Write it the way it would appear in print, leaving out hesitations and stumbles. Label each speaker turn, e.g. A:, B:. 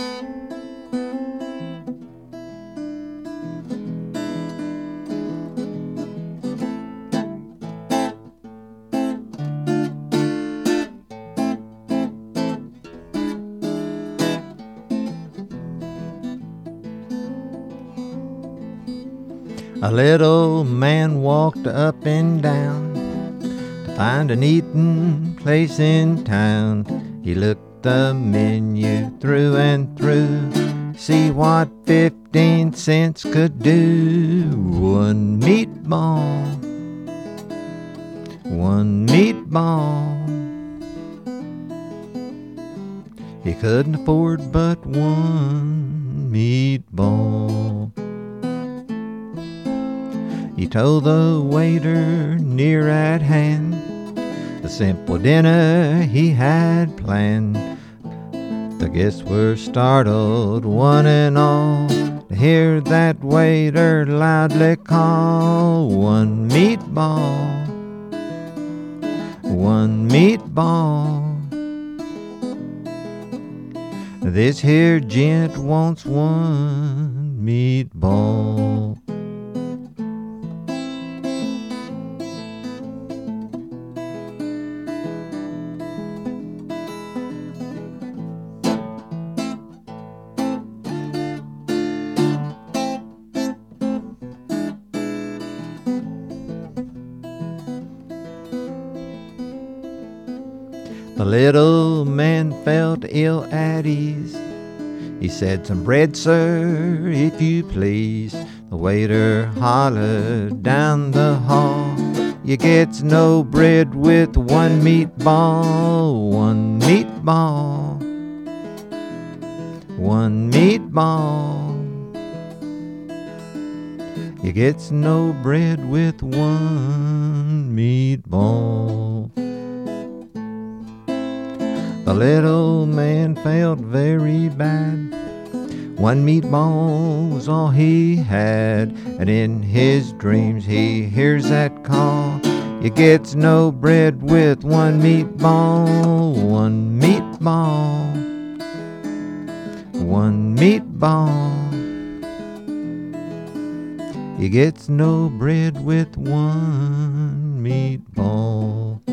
A: A little man walked up and down to find an eating place in town. He looked the menu through and through, see what 15 cents could do. One meatball, one meatball. He couldn't afford but one meatball. He told the waiter near at hand the simple dinner he had planned. The guests were startled, one and all, to hear that waiter loudly call, one meatball, one meatball. This here gent wants one meatball. The little man felt ill at ease. He said, "Some bread, sir, if you please." The waiter hollered down the hall, "You gets no bread with one meatball, one meatball, one meatball. You gets no bread with one meatball." The little man felt very bad. One meatball was all he had, and in his dreams he hears that call, "You gets no bread with one meatball, one meatball, one meatball. You gets no bread with one meatball."